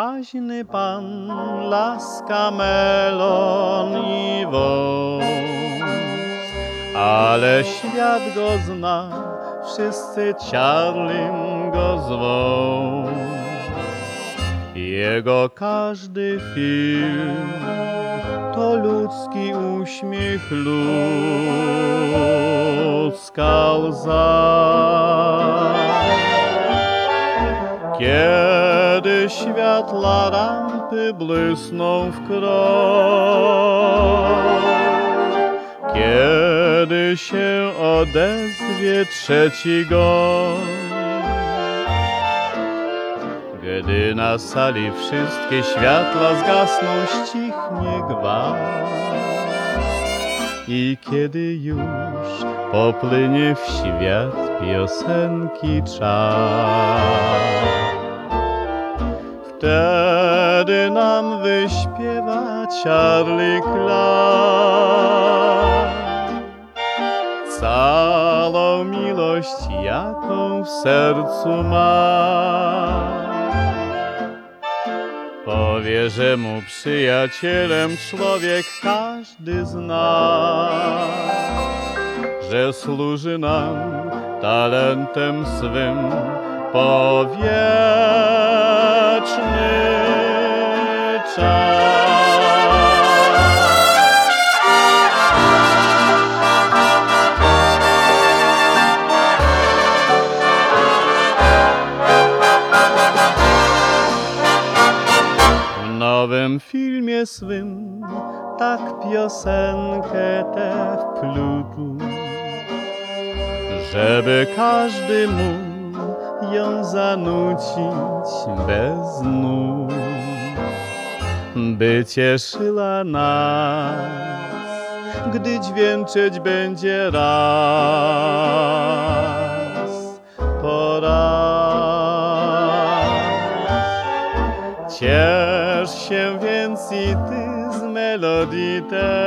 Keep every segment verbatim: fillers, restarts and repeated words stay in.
Przyjaźny pan, laska, melon i wąs, ale świat go zna, wszyscy Charlim go zwą. Jego każdy film to ludzki uśmiech, ludzka łza. Kiedy światła rampy błysną w krok, kiedy się odezwie trzeci gość, gdy na sali wszystkie światła zgasną, ścichnie gwar i kiedy już popłynie w świat piosenki czar, wtedy nam wyśpiewa Charlie Clark całą miłość, jaką w sercu ma. Powie, że mu przyjacielem człowiek każdy z nas, że służy nam talentem swym po wieczny czas. W nowym filmie swym tak piosenkę tę wplótł, żeby każdy mógł ją zanucić bez nut, by cieszyła nas, gdy dźwięczyć będzie raz po raz. Ciesz się więc i ty z melodii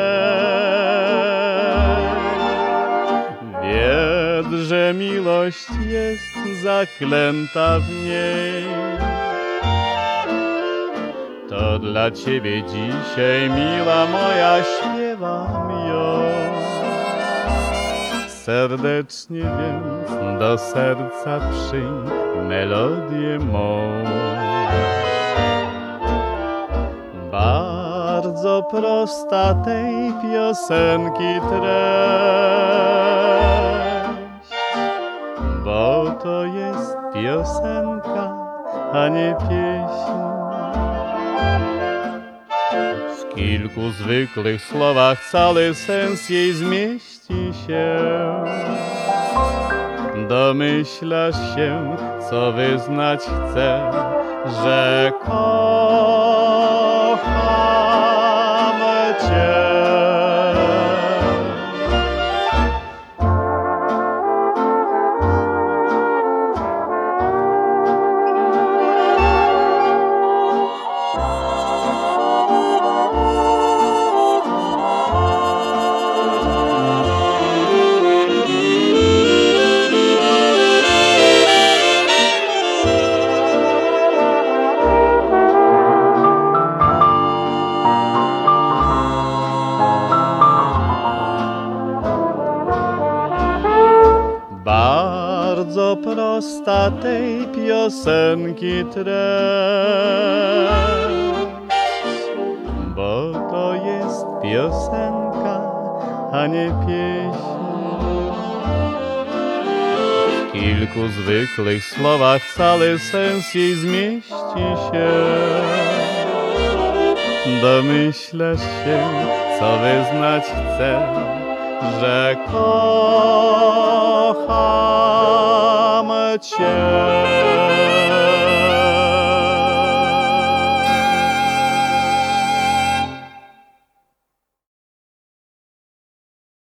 tej, wiedz, że miłość jest zaklęta w niej. To dla ciebie dzisiaj, mila moja, śpiewam ją. Serdecznie więc do serca przyjm melodię mą. Bardzo prosta tej piosenki treść, bo to jest piosenka, a nie pieśń. W kilku zwykłych słowach cały sens jej zmieści się. Domyślasz się, co wyznać chcę, że kocham cię. Bardzo prosta tej piosenki treść, bo to jest piosenka, a nie pieśń. W kilku zwykłych słowach cały sens jej zmieści się. Domyślasz się, co wyznać chcę, że kocham cię.